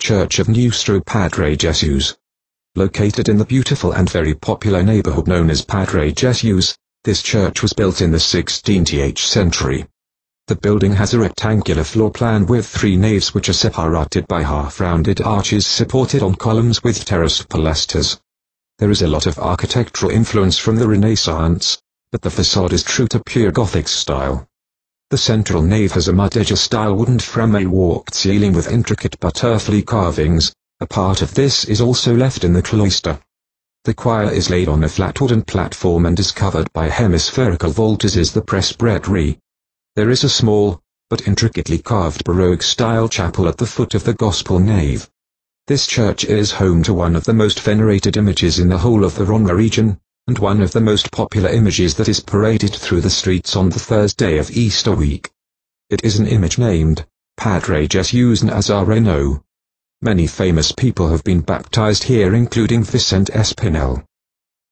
Church of Nuestro Padre Jesus. Located in the beautiful and very popular neighborhood known as Padre Jesus, this church was built in the 16th century. The building has a rectangular floor plan with 3 naves which are separated by half-rounded arches supported on columns with terraced pilasters. There is a lot of architectural influence from the Renaissance, but the facade is true to pure Gothic style. The central nave has a mudéjar-style wooden frame-walked ceiling with intricate butterfly carvings. A part of this is also left in the cloister. The choir is laid on a flat wooden platform and is covered by hemispherical vault as is the presbytery. There is a small, but intricately carved Baroque-style chapel at the foot of the Gospel nave. This church is home to one of the most venerated images in the whole of the Ronda region, and one of the most popular images that is paraded through the streets on the Thursday of Easter week. It is an image named Padre Jesus Nazareno. Many famous people have been baptized here including Vicente Espinel,